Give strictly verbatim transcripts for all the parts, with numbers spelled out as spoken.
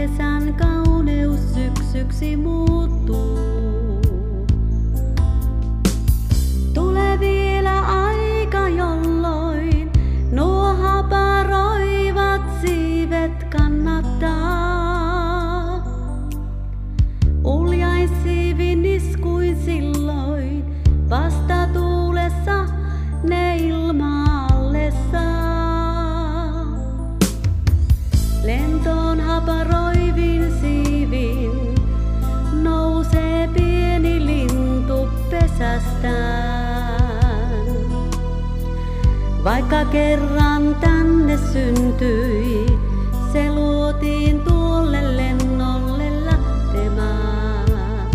Kesän kauneus syksyksi muuttuu. Tulee vielä aika, jolloin nuo haparoivat siivet kannattaa. Uljaissiivin iskuin silloin vastatuulessa ne ilmaalle saa. Lentoon haparoivin siivin nousee pieni lintu pesästään. Vaikka kerran tänne syntyi, se luotiin tuolle lennolle lähtemään.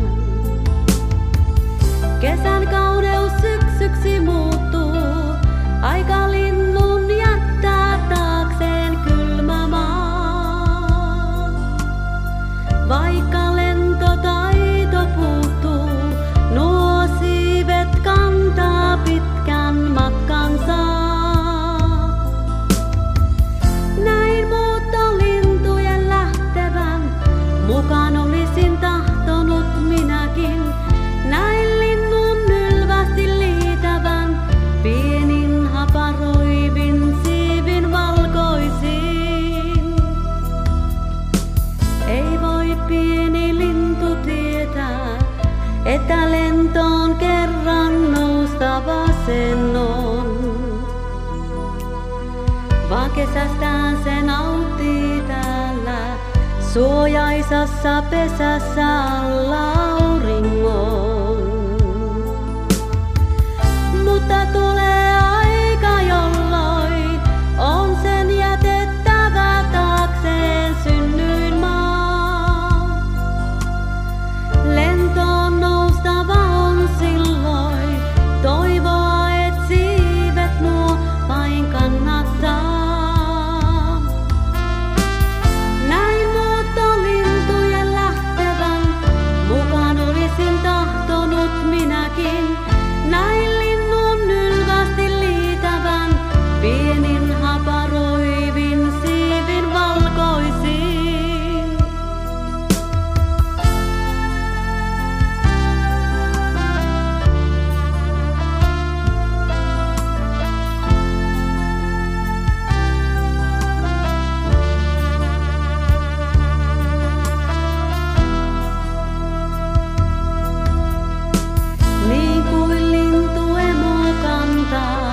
Kesän kauneus syksyksi muuttuu, aika linnun jättää taakseen kylmä maa. Vaikka lentotaito puuttuu, nuo siivet kantaa pitkän matkansa. Näin muuttolintujen lähtevän, mukaan olisin tahtonut minäkin. Näin linnun nylvästi liitävän, pienin haparoivin siivin valkoisin. Ei voi pieni lintu tietää, että lentoon kerran noustava sen on. Vaan kesästään se nauttii täällä, suojaisassa pesässä alla auringon. Mutta tulee aika, jolloin on sen jätettävä taakseen synnyinmaa. Lentoon noustava on silloin, toivoa et siivet nuo vain kannattaa. Näin muuttolintujen lähtevän, mukaan olisin tahtonut minäkin. Näin linnun nylvästi liitävän, pienin haparoivin siivin valkoisin. Niin kuin lintu emo kantaa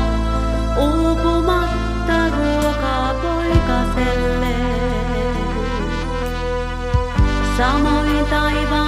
uupumatta ruokaa poikaselle. Samoin taivaan